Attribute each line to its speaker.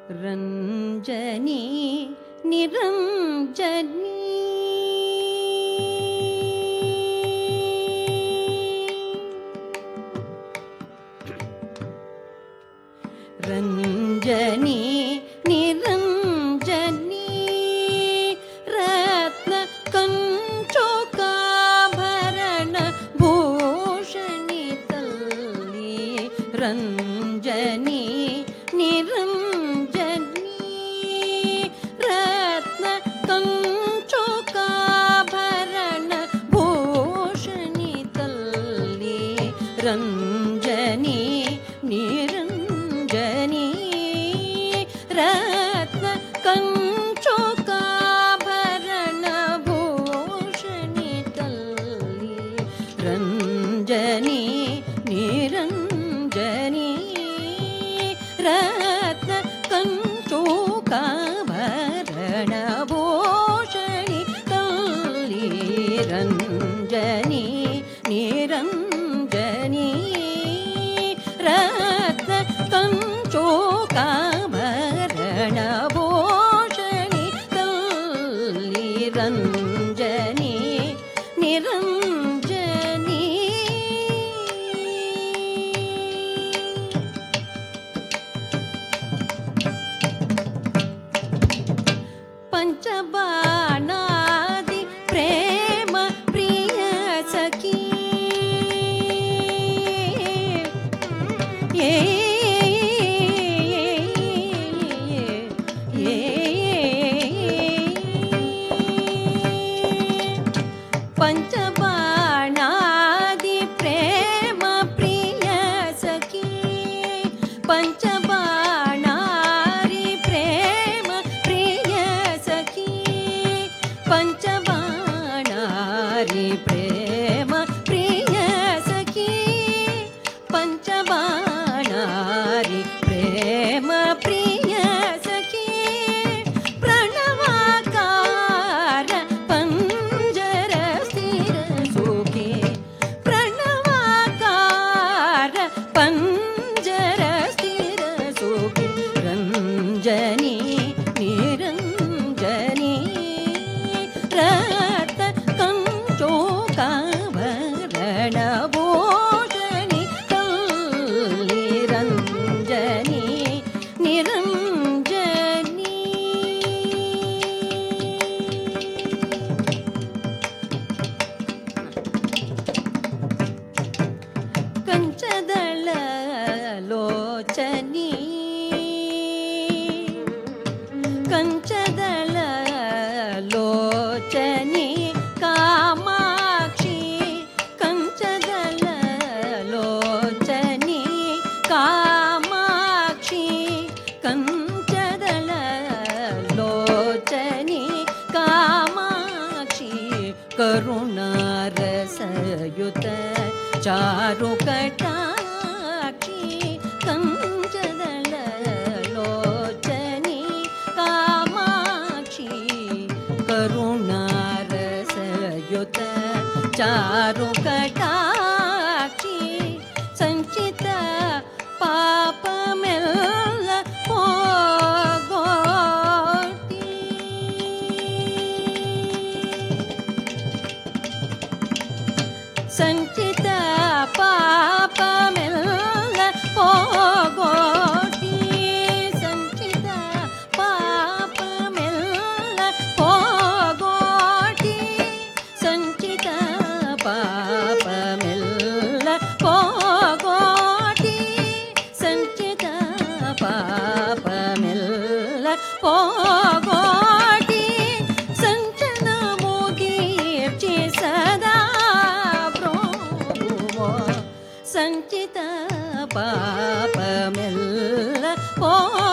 Speaker 1: ರಂಜನಿ ನಿರಂಜನಿ ರಂಜನಿ ನಿರಂಜನಿ ರತ್ನ ಕಂಚೋಕಾಭರಣ ಭೂಷಣಿ ತಲ್ಲಿ ರಂಜನಿ ನಿರಂಜನಿ ರತ್ನ ಕಂಚೋಕಾಭರಣ ಭೂಷಣಿ ತಲ್ಲಿ ರಂಜನಿ ನಿರಂಜನಿ ರತ್ನ ಕಂಚೋಕಾಭರಣ ಭೂಷಣಿ ತಲ್ಲಿ ರಂಜನಿ ನಿರಂಜನಿ ರತ್ನ ಕಂಚೋಕಾಭರಣ ಭೂಷಣಿ ತಲ್ಲಿ ರಂಜನಿ ನಿರಂಜನಿ ರತ್ನ ಕಂಚೋಕಾಭರಣ ಭೂಷಣಿ ತಲ್ಲಿ ರಂಜನಿ ನಿರಂಜನಿ ಪಂಚಬಾಣಾದಿ ಪ್ರೇಮ ಪ್ರಿಯ ಸಖಿ ಪಂಚಬಾಣಾದಿ ಪ್ರೇಮ ಪ್ರಿಯ ಸಖಿ ಪಂಚಬಾಣಾದಿ ಪ್ರೇಮ ಪ್ರಿಯ ಸಖಿ ಪಂಚಬಾಣಾದಿ ಪ್ರೇಮ ಪ್ರಿಯ ಸಖಿ ಪಂಚಬಾಣಾದಿ ಪ್ರೇಮ ಪ್ರಿಯ ಸಖಿ ಪ್ರಣವಾಕಾರ ಪಂಜರ ಸ್ಥಿರ ಸುಖಿ ಪ್ರಣವಾಕಾರ ಪಂಜರ ಸ್ಥಿರ ಸುಖಿ ರಂಜನಿ ನಿರಂಜನಿ ರತ್ನ ಕಂಚೋಕಾಭರಣ ಭೂಷಣಿ ತಲ್ಲಿ ರಂಜನಿ ನಿರಂಜನಿ ಕಂಚದಳ ಲೋಚನಿ ಕಂಚದಳ ಲೋಚನಿ ಕಾಮಾಕ್ಷಿ ಕಂಚದಳ ಲೋಚನಿ ಕಾಮಾಕ್ಷಿ ಕಂಚದಳ ಲೋಚನಿ ಕಾಮಾಕ್ಷಿ ಕರುಣಾರಸಯುತ ಚಾರು ಕಟಾಕ್ಷಿ ಕಂಚದಳ ಲೋಚನಿ ಕಾಮಾಕ್ಷಿ ಕರುಣಾರಸಯುತ ಚಾರು ಕಟಾಕ್ಷಿ ಸಂಚಿತ ಪಾಪಮೆಲ್ಲ ಹೋಗೋಟಿ ಸಂಚಿತ ಪಾಪಮೆಲ್ಲ ಹೋಗೋಟಿ ಸಂಚಿತ ಪಾಪಮೆಲ್ಲ ಹೋಗೋಟಿ ಸಂಚಿತ ಪಾಪಮೆಲ್ಲ ಹೋಗೋಟಿ ಸಂಚಿತ ಪಾಪಮೆಲ್ಲ ಹೋಗೋಟಿ ಸಂಚನ ಮುಗೀರ್ಚಿ ಸದಾ ಸಂಚಿತ ಪಾಪಮೆಲ್ಲ